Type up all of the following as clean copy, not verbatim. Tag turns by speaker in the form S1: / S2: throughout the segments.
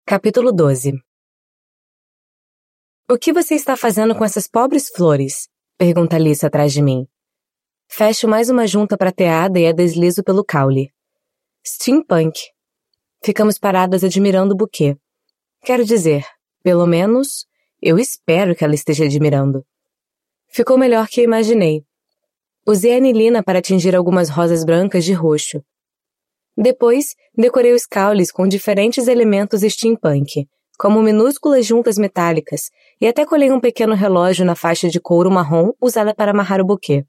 S1: Capítulo 12. O que você está fazendo com essas pobres flores? Pergunta Alice atrás de mim. Fecho mais uma junta prateada e a deslizo pelo caule. Steampunk. Ficamos paradas admirando o buquê. Quero dizer, pelo menos, eu espero que ela esteja admirando. Ficou melhor que eu imaginei. Usei a anilina para tingir algumas rosas brancas de roxo. Depois, decorei os caules com diferentes elementos steampunk, como minúsculas juntas metálicas, e até colei um pequeno relógio na faixa de couro marrom usada para amarrar o buquê.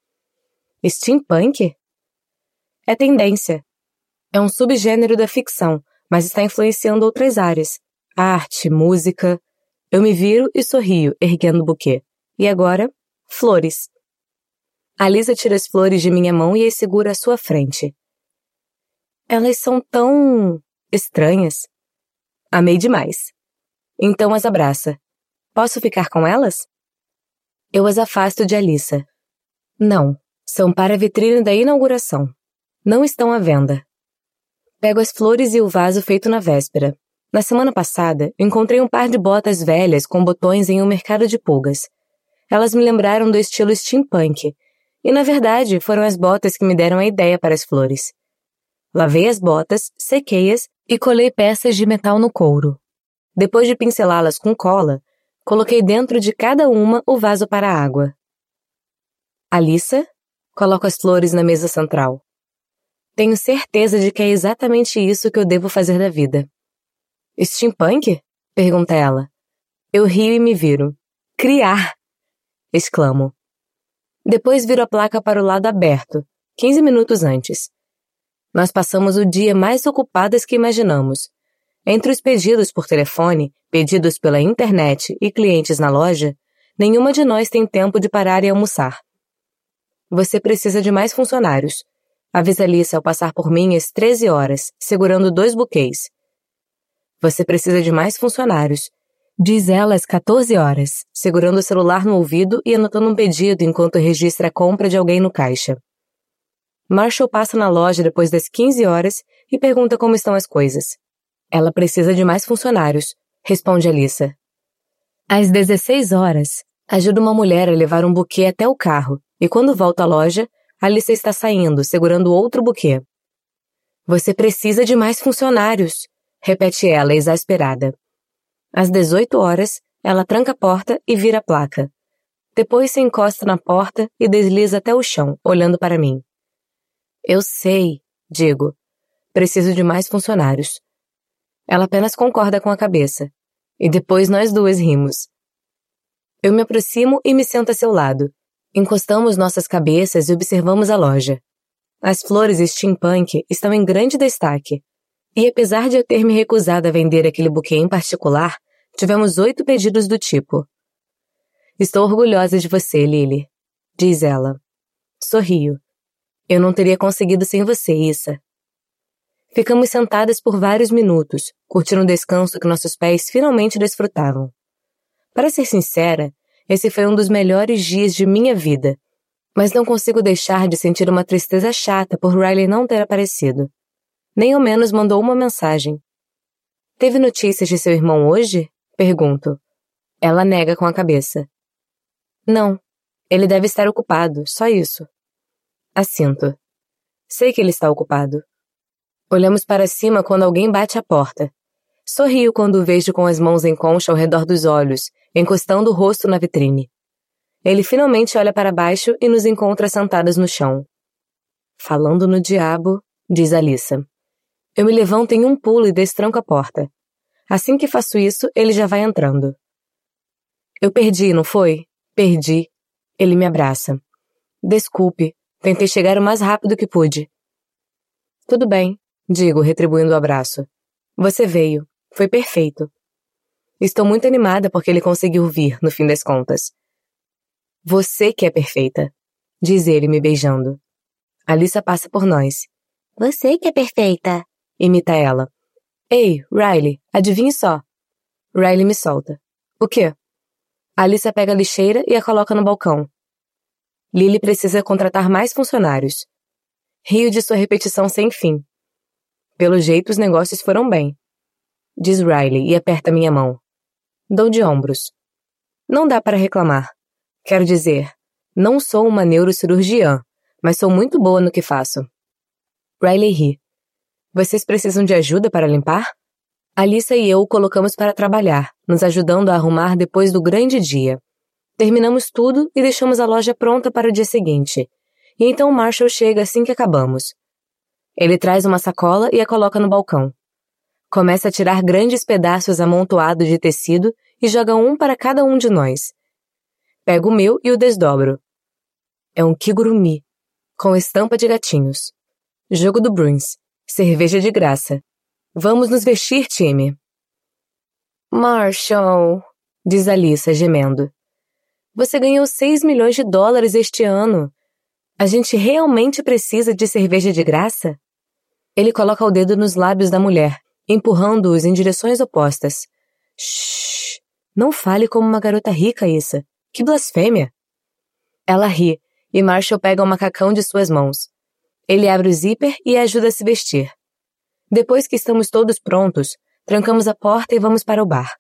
S1: Steampunk? É tendência. É um subgênero da ficção, mas está influenciando outras áreas. Arte, música. Eu me viro e sorrio, erguendo o buquê. E agora, flores. A Lisa tira as flores de minha mão e as segura à sua frente. Elas são tão estranhas. Amei demais. Então as abraça. Posso ficar com elas? Eu as afasto de Alissa. Não, são para a vitrine da inauguração. Não estão à venda. Pego as flores e o vaso feito na véspera. Na semana passada, encontrei um par de botas velhas com botões em um mercado de pulgas. Elas me lembraram do estilo steampunk, e na verdade foram as botas que me deram a ideia para as flores. Lavei as botas, sequei-as e colei peças de metal no couro. Depois de pincelá-las com cola, coloquei dentro de cada uma o vaso para a água. Alissa, coloco as flores na mesa central. Tenho certeza de que é exatamente isso que eu devo fazer da vida. Steampunk? Pergunta ela. Eu rio e me viro. Criar! Exclamo. Depois viro a placa para o lado aberto, 15 minutos antes. Nós passamos o dia mais ocupadas que imaginamos. Entre os pedidos por telefone, pedidos pela internet e clientes na loja, nenhuma de nós tem tempo de parar e almoçar. Você precisa de mais funcionários. Avisa Alice ao passar por mim às 13 horas, segurando 2 buquês. Você precisa de mais funcionários. Diz ela às 14 horas, segurando o celular no ouvido e anotando um pedido enquanto registra a compra de alguém no caixa. Marshall passa na loja depois das 15 horas e pergunta como estão as coisas. Ela precisa de mais funcionários, responde Alissa. Às 16 horas, ajuda uma mulher a levar um buquê até o carro e quando volta à loja, Alissa está saindo, segurando outro buquê. Você precisa de mais funcionários, repete ela, exasperada. Às 18 horas, ela tranca a porta e vira a placa. Depois se encosta na porta e desliza até o chão, olhando para mim. Eu sei, digo. Preciso de mais funcionários. Ela apenas concorda com a cabeça. E depois nós duas rimos. Eu me aproximo e me sento a seu lado. Encostamos nossas cabeças e observamos a loja. As flores steampunk estão em grande destaque. E apesar de eu ter me recusado a vender aquele buquê em particular, tivemos 8 pedidos do tipo. Estou orgulhosa de você, Lily, diz ela. Sorrio. Eu não teria conseguido sem você, Issa. Ficamos sentadas por vários minutos, curtindo o descanso que nossos pés finalmente desfrutavam. Para ser sincera, esse foi um dos melhores dias de minha vida, mas não consigo deixar de sentir uma tristeza chata por Riley não ter aparecido. Nem ao menos mandou uma mensagem. Teve notícias de seu irmão hoje? Pergunto. Ela nega com a cabeça. Não, ele deve estar ocupado, só isso. Assinto. Sei que ele está ocupado. Olhamos para cima quando alguém bate à porta. Sorrio quando o vejo com as mãos em concha ao redor dos olhos, encostando o rosto na vitrine. Ele finalmente olha para baixo e nos encontra sentadas no chão. Falando no diabo, diz Alissa. Eu me levanto em um pulo e destranco a porta. Assim que faço isso, ele já vai entrando. Eu perdi, não foi? Perdi. Ele me abraça. Desculpe. Tentei chegar o mais rápido que pude. Tudo bem, digo, retribuindo o abraço. Você veio. Foi perfeito. Estou muito animada porque ele conseguiu vir, no fim das contas. Você que é perfeita, diz ele me beijando. Alissa passa por nós. Você que é perfeita, imita ela. Ei, Riley, adivinhe só. Riley me solta. O quê? Alissa pega a lixeira e a coloca no balcão. Lily precisa contratar mais funcionários. Rio de sua repetição sem fim. Pelo jeito, os negócios foram bem. diz Riley e aperta minha mão. Dou de ombros. Não dá para reclamar. Quero dizer, não sou uma neurocirurgiã, mas sou muito boa no que faço. Riley ri. Vocês precisam de ajuda para limpar? Alyssa e eu o colocamos para trabalhar, nos ajudando a arrumar depois do grande dia. Terminamos tudo e deixamos a loja pronta para o dia seguinte. E então Marshall chega assim que acabamos. Ele traz uma sacola e a coloca no balcão. Começa a tirar grandes pedaços amontoados de tecido e joga um para cada um de nós. Pego o meu e o desdobro. É um kigurumi, com estampa de gatinhos. Jogo do Bruins. Cerveja de graça. Vamos nos vestir, time. Marshall, diz Alyssa, gemendo. Você ganhou $6 milhões este ano. A gente realmente precisa de cerveja de graça? Ele coloca o dedo nos lábios da mulher, empurrando-os em direções opostas. Shhh! Não fale como uma garota rica, Issa. Que blasfêmia! Ela ri, e Marshall pega o macacão de suas mãos. Ele abre o zíper e a ajuda a se vestir. Depois que estamos todos prontos, trancamos a porta e vamos para o bar.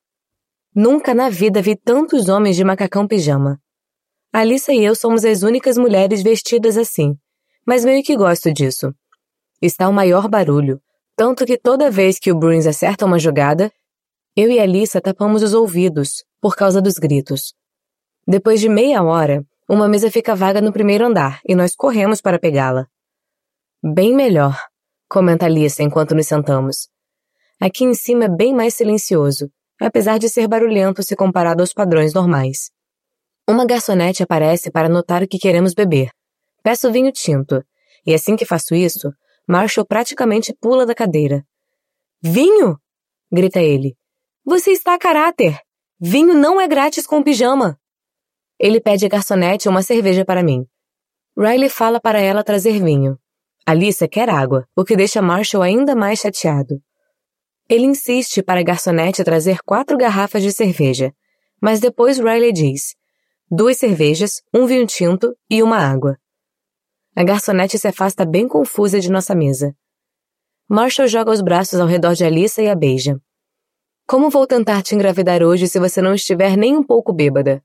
S1: Nunca na vida vi tantos homens de macacão pijama. Alyssa e eu somos as únicas mulheres vestidas assim, mas meio que gosto disso. Está o maior barulho, tanto que toda vez que o Bruins acerta uma jogada, eu e Alyssa tapamos os ouvidos, por causa dos gritos. Depois de meia hora, uma mesa fica vaga no primeiro andar e nós corremos para pegá-la. Bem melhor, comenta Alyssa enquanto nos sentamos. Aqui em cima é bem mais silencioso, apesar de ser barulhento se comparado aos padrões normais. Uma garçonete aparece para anotar o que queremos beber. Peço vinho tinto, e assim que faço isso, Marshall praticamente pula da cadeira. Vinho? Grita ele. Você está a caráter! Vinho não é grátis com pijama! Ele pede à garçonete uma cerveja para mim. Riley fala para ela trazer vinho. Alyssa quer água, o que deixa Marshall ainda mais chateado. Ele insiste para a garçonete trazer 4 garrafas de cerveja, mas depois Riley diz: 2 cervejas, um vinho tinto e uma água. A garçonete se afasta bem confusa de nossa mesa. Marshall joga os braços ao redor de Alyssa e a beija. Como vou tentar te engravidar hoje se você não estiver nem um pouco bêbada?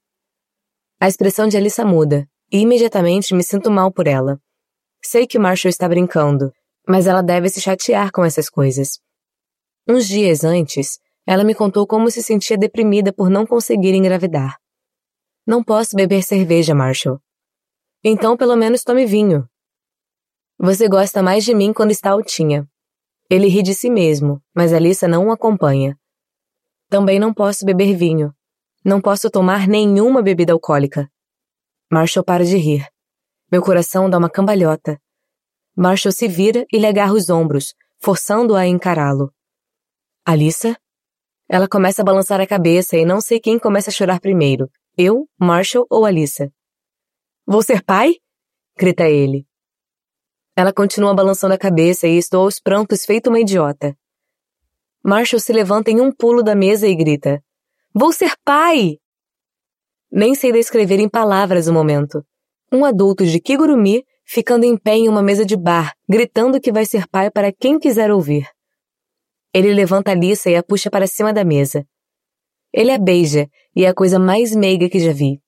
S1: A expressão de Alyssa muda, e imediatamente me sinto mal por ela. Sei que Marshall está brincando, mas ela deve se chatear com essas coisas. Uns dias antes, ela me contou como se sentia deprimida por não conseguir engravidar. Não posso beber cerveja, Marshall. Então, pelo menos tome vinho. Você gosta mais de mim quando está altinha. Ele ri de si mesmo, mas Alyssa não o acompanha. Também não posso beber vinho. Não posso tomar nenhuma bebida alcoólica. Marshall para de rir. Meu coração dá uma cambalhota. Marshall se vira e lhe agarra os ombros, forçando-a a encará-lo. Alyssa? Ela começa a balançar a cabeça e não sei quem começa a chorar primeiro. Eu, Marshall ou Alyssa? Vou ser pai? Grita ele. Ela continua balançando a cabeça e estou aos prantos feito uma idiota. Marshall se levanta em um pulo da mesa e grita: Vou ser pai! Nem sei descrever em palavras o momento. Um adulto de kigurumi ficando em pé em uma mesa de bar, gritando que vai ser pai para quem quiser ouvir. Ele levanta Alyssa e a puxa para cima da mesa. Ele a beija, e é a coisa mais meiga que já vi.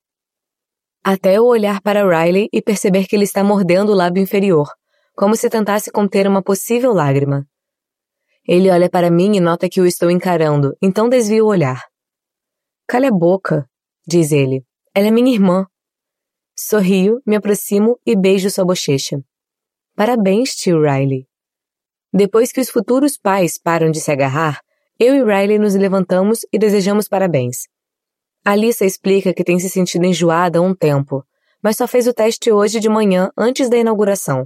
S1: Até eu olhar para Riley e perceber que ele está mordendo o lábio inferior, como se tentasse conter uma possível lágrima. Ele olha para mim e nota que o estou encarando, então desvia o olhar. Cala a boca, diz ele. Ela é minha irmã. Sorrio, me aproximo e beijo sua bochecha. Parabéns, tio Riley. Depois que os futuros pais param de se agarrar, eu e Riley nos levantamos e desejamos parabéns. Alyssa explica que tem se sentido enjoada há um tempo, mas só fez o teste hoje de manhã antes da inauguração.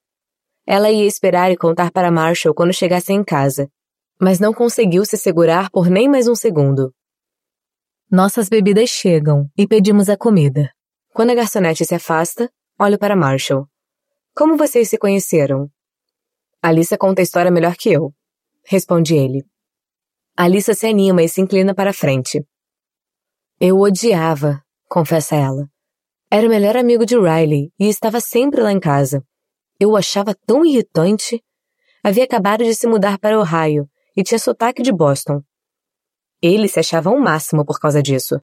S1: Ela ia esperar e contar para Marshall quando chegasse em casa, mas não conseguiu se segurar por nem mais um segundo. Nossas bebidas chegam e pedimos a comida. Quando a garçonete se afasta, olho para Marshall. Como vocês se conheceram? Alyssa conta a história melhor que eu, responde ele. Alyssa se anima e se inclina para a frente. Eu o odiava, confessa ela. Era o melhor amigo de Riley e estava sempre lá em casa. Eu o achava tão irritante. Havia acabado de se mudar para Ohio e tinha sotaque de Boston. Ele se achava o máximo por causa disso.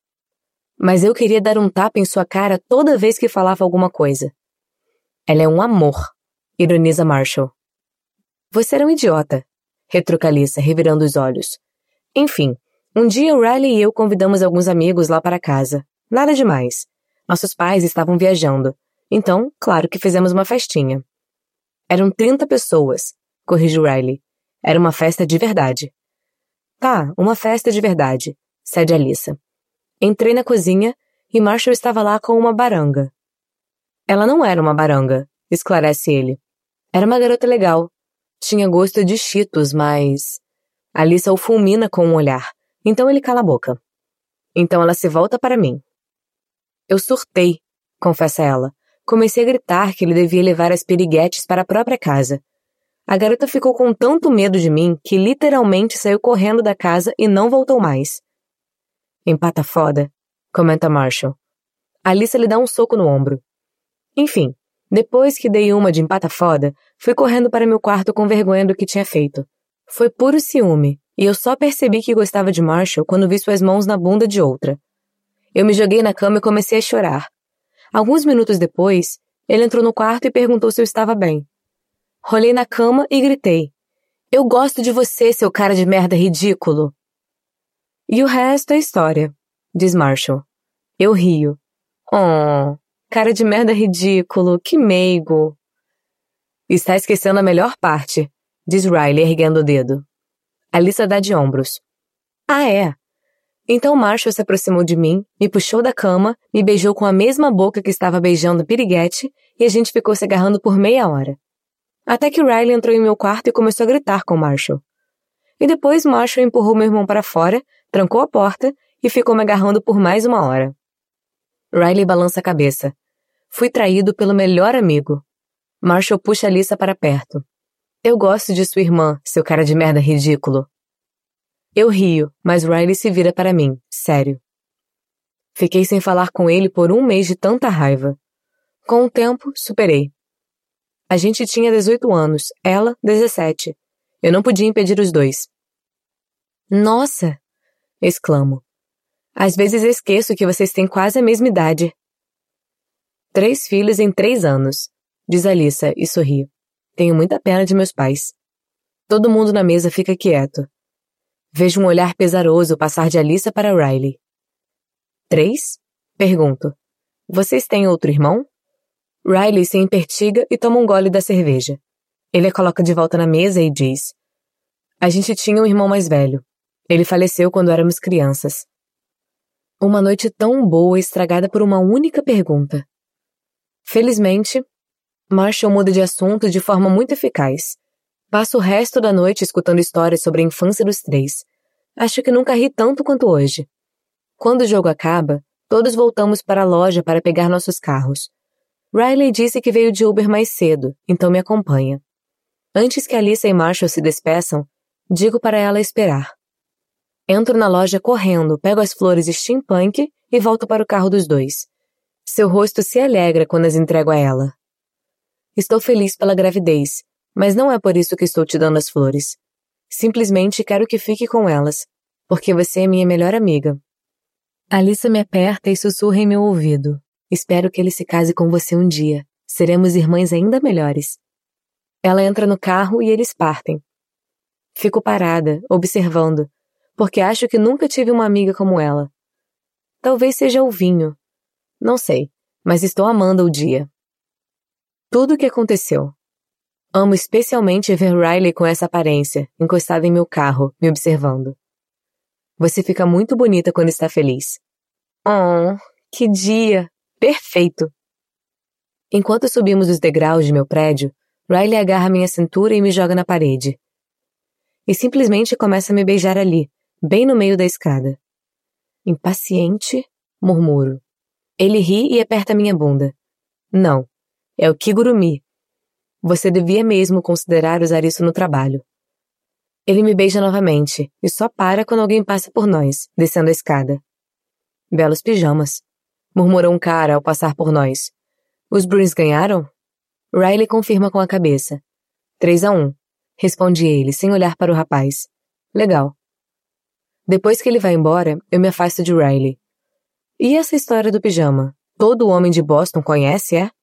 S1: Mas eu queria dar um tapa em sua cara toda vez que falava alguma coisa. Ela é um amor, ironiza Marshall. Você era um idiota, retruca Alyssa, revirando os olhos. Enfim, um dia o Riley e eu convidamos alguns amigos lá para casa. Nada demais. Nossos pais estavam viajando. Então, claro que fizemos uma festinha. Eram 30 pessoas, corrige Riley. Era uma festa de verdade. Tá, uma festa de verdade, cede Alyssa. Entrei na cozinha e Marshall estava lá com uma baranga. Ela não era uma baranga, esclarece ele. Era uma garota legal. Tinha gosto de Cheetos, mas... Alyssa o fulmina com um olhar, então ele cala a boca. Então ela se volta para mim. Eu surtei, confessa ela. Comecei a gritar que ele devia levar as piriguetes para a própria casa. A garota ficou com tanto medo de mim que literalmente saiu correndo da casa e não voltou mais. Empata foda, comenta Marshall. Alyssa lhe dá um soco no ombro. Enfim, depois que dei uma de empata foda, fui correndo para meu quarto com vergonha do que tinha feito. Foi puro ciúme, e eu só percebi que gostava de Marshall quando vi suas mãos na bunda de outra. Eu me joguei na cama e comecei a chorar. Alguns minutos depois, ele entrou no quarto e perguntou se eu estava bem. Rolei na cama e gritei. Eu gosto de você, seu cara de merda ridículo. E o resto é história, diz Marshall. Eu rio. Oh, cara de merda ridículo, que meigo. Está esquecendo a melhor parte, diz Riley erguendo o dedo. Alyssa dá de ombros. Ah, é? Então Marshall se aproximou de mim, me puxou da cama, me beijou com a mesma boca que estava beijando o piriguete e a gente ficou se agarrando por meia hora. Até que Riley entrou em meu quarto e começou a gritar com Marshall. E depois Marshall empurrou meu irmão para fora, trancou a porta e ficou me agarrando por mais uma hora. Riley balança a cabeça. Fui traído pelo melhor amigo. Marshall puxa Alyssa para perto. Eu gosto de sua irmã, seu cara de merda ridículo. Eu rio, mas Riley se vira para mim, sério. Fiquei sem falar com ele por um mês de tanta raiva. Com o tempo, superei. A gente tinha 18 anos, ela 17. Eu não podia impedir os dois. Nossa! Exclamo. Às vezes esqueço que vocês têm quase a mesma idade. 3 filhos em 3 anos, diz Alyssa e sorri. Tenho muita pena de meus pais. Todo mundo na mesa fica quieto. Vejo um olhar pesaroso passar de Alyssa para Riley. 3? Pergunto. Vocês têm outro irmão? Riley se empertiga e toma um gole da cerveja. Ele a coloca de volta na mesa e diz: A gente tinha um irmão mais velho. Ele faleceu quando éramos crianças. Uma noite tão boa estragada por uma única pergunta. Felizmente, Marshall muda de assunto de forma muito eficaz. Passo o resto da noite escutando histórias sobre a infância dos 3. Acho que nunca ri tanto quanto hoje. Quando o jogo acaba, todos voltamos para a loja para pegar nossos carros. Riley disse que veio de Uber mais cedo, então me acompanha. Antes que Alyssa e Marshall se despeçam, digo para ela esperar. Entro na loja correndo, pego as flores steampunk e volto para o carro dos dois. Seu rosto se alegra quando as entrego a ela. Estou feliz pela gravidez, mas não é por isso que estou te dando as flores. Simplesmente quero que fique com elas, porque você é minha melhor amiga. Alyssa me aperta e sussurra em meu ouvido. Espero que ele se case com você um dia. Seremos irmãs ainda melhores. Ela entra no carro e eles partem. Fico parada, observando, porque acho que nunca tive uma amiga como ela. Talvez seja o vinho. Não sei, mas estou amando o dia. Tudo o que aconteceu. Amo especialmente ver Riley com essa aparência, encostada em meu carro, me observando. Você fica muito bonita quando está feliz. Oh, que dia! Perfeito! Enquanto subimos os degraus de meu prédio, Riley agarra minha cintura e me joga na parede. E simplesmente começa a me beijar ali, bem no meio da escada. Impaciente, murmuro. Ele ri e aperta minha bunda. Não, é o Kigurumi. Você devia mesmo considerar usar isso no trabalho. Ele me beija novamente e só para quando alguém passa por nós, descendo a escada. Belos pijamas, murmurou um cara ao passar por nós. Os Bruins ganharam? Riley confirma com a cabeça. 3-1, responde ele, sem olhar para o rapaz. Legal. Depois que ele vai embora, eu me afasto de Riley. E essa história do pijama? Todo homem de Boston conhece, é?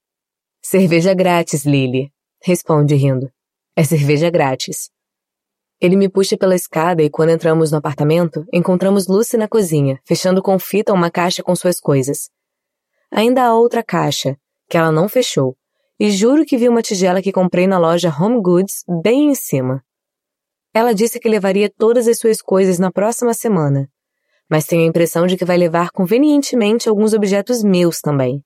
S1: Cerveja grátis, Lily, responde rindo. É cerveja grátis. Ele me puxa pela escada e quando entramos no apartamento, encontramos Lucy na cozinha, fechando com fita uma caixa com suas coisas. Ainda há outra caixa, que ela não fechou, e juro que vi uma tigela que comprei na loja Home Goods bem em cima. Ela disse que levaria todas as suas coisas na próxima semana, mas tenho a impressão de que vai levar convenientemente alguns objetos meus também.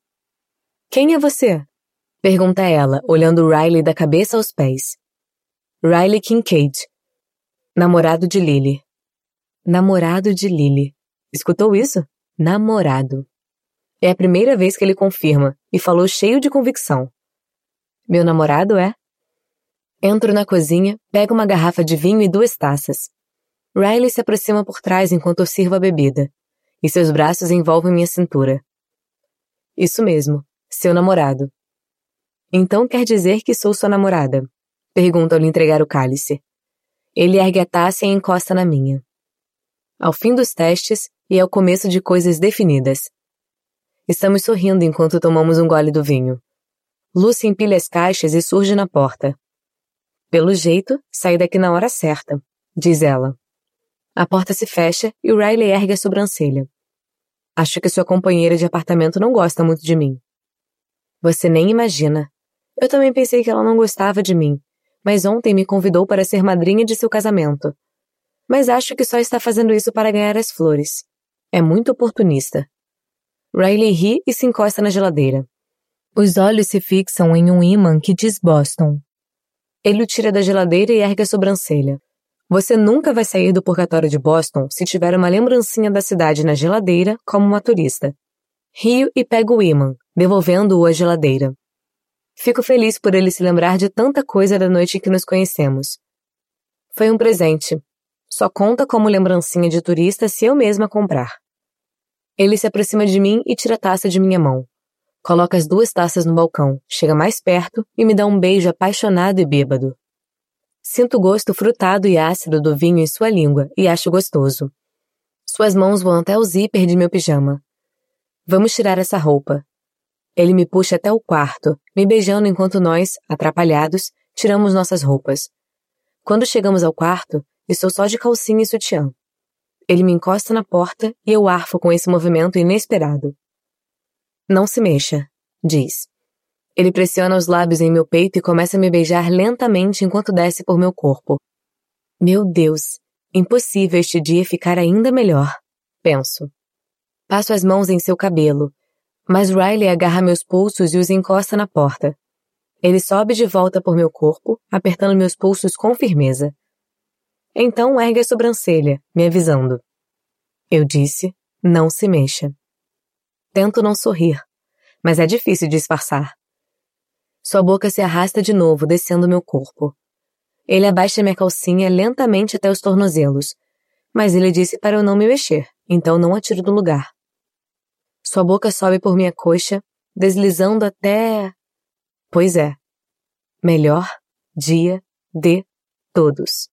S1: Quem é você? Pergunta ela, olhando Riley da cabeça aos pés. Riley Kincaid. Namorado de Lily. Namorado de Lily. Escutou isso? Namorado. É a primeira vez que ele confirma, e falou cheio de convicção. Meu namorado é? Entro na cozinha, pego uma garrafa de vinho e 2 taças. Riley se aproxima por trás enquanto eu sirvo a bebida, e seus braços envolvem minha cintura. Isso mesmo, seu namorado. Então quer dizer que sou sua namorada? Pergunto ao lhe entregar o cálice. Ele ergue a taça e encosta na minha. Ao fim dos testes, e ao começo de coisas definidas. Estamos sorrindo enquanto tomamos um gole do vinho. Lucy empilha as caixas e surge na porta. Pelo jeito, saí daqui na hora certa, diz ela. A porta se fecha e o Riley ergue a sobrancelha. Acho que sua companheira de apartamento não gosta muito de mim. Você nem imagina. Eu também pensei que ela não gostava de mim, mas ontem me convidou para ser madrinha de seu casamento. Mas acho que só está fazendo isso para ganhar as flores. É muito oportunista. Riley ri e se encosta na geladeira. Os olhos se fixam em um ímã que diz Boston. Ele o tira da geladeira e ergue a sobrancelha. Você nunca vai sair do purgatório de Boston se tiver uma lembrancinha da cidade na geladeira como uma turista. Rio e pego o ímã, devolvendo-o à geladeira. Fico feliz por ele se lembrar de tanta coisa da noite em que nos conhecemos. Foi um presente. Só conta como lembrancinha de turista se eu mesma comprar. Ele se aproxima de mim e tira a taça de minha mão. Coloca as 2 taças no balcão, chega mais perto e me dá um beijo apaixonado e bêbado. Sinto o gosto frutado e ácido do vinho em sua língua e acho gostoso. Suas mãos vão até o zíper de meu pijama. Vamos tirar essa roupa. Ele me puxa até o quarto, me beijando enquanto nós, atrapalhados, tiramos nossas roupas. Quando chegamos ao quarto, estou só de calcinha e sutiã. Ele me encosta na porta e eu arfo com esse movimento inesperado. Não se mexa, diz. Ele pressiona os lábios em meu peito e começa a me beijar lentamente enquanto desce por meu corpo. Meu Deus, impossível este dia ficar ainda melhor, penso. Passo as mãos em seu cabelo, mas Riley agarra meus pulsos e os encosta na porta. Ele sobe de volta por meu corpo, apertando meus pulsos com firmeza. Então ergue a sobrancelha, me avisando. Eu disse, não se mexa. Tento não sorrir, mas é difícil disfarçar. Sua boca se arrasta de novo, descendo meu corpo. Ele abaixa minha calcinha lentamente até os tornozelos, mas ele disse para eu não me mexer, então não a tiro do lugar. Sua boca sobe por minha coxa, deslizando até... Pois é. Melhor dia de todos.